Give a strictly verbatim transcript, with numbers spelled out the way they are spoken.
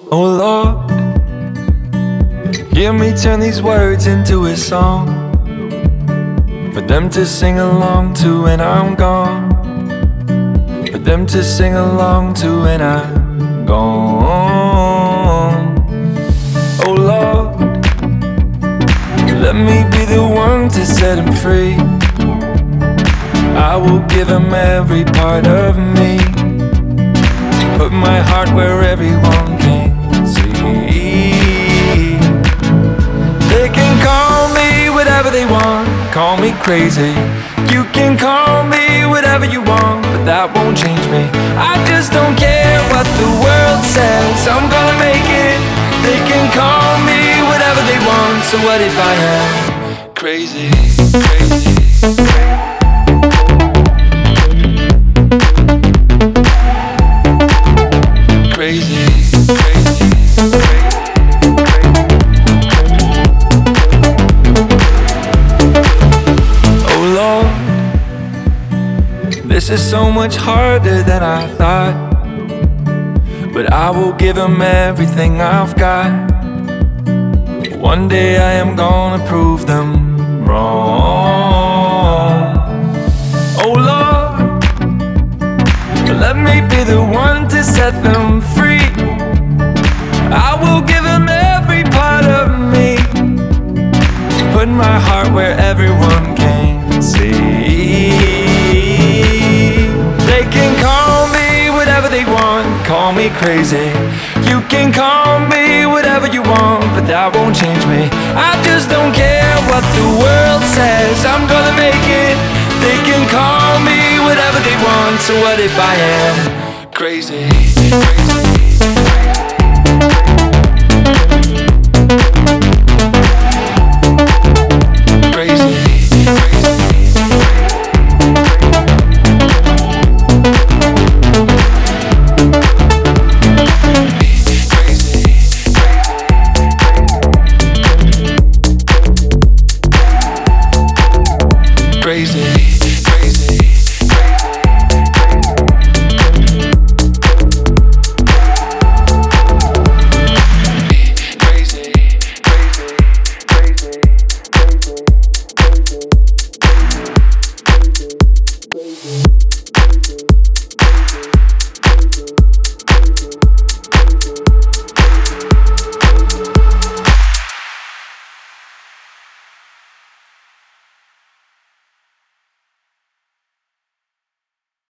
Oh Lord, hear me turn these words into a song for them to sing along to when I'm gone, for them to sing along to when I'm gone. Oh Lord, let me be the one to set him free. I will give him every part of me, put my heart where everyone can see. They can call me whatever they want, call me crazy. You can call me whatever you want, but that won't change me. I just don't care what the world says, I'm gonna make it. They can call me whatever they want, so what if I am crazy, crazy, crazy? Crazy, crazy, crazy, oh Lord, this is so much harder than I thought, but I will give him everything I've got. One day I am gonna prove them wrong. Oh Lord, let me be the one to set them free. I will give them every part of me, put my heart where everyone can see. They can call me whatever they want, call me crazy. You can call me whatever you want, but that won't change me. I just don't care what the world says, I'm gonna make it. They can call me whatever they want, so what if I am crazy, crazy, crazy?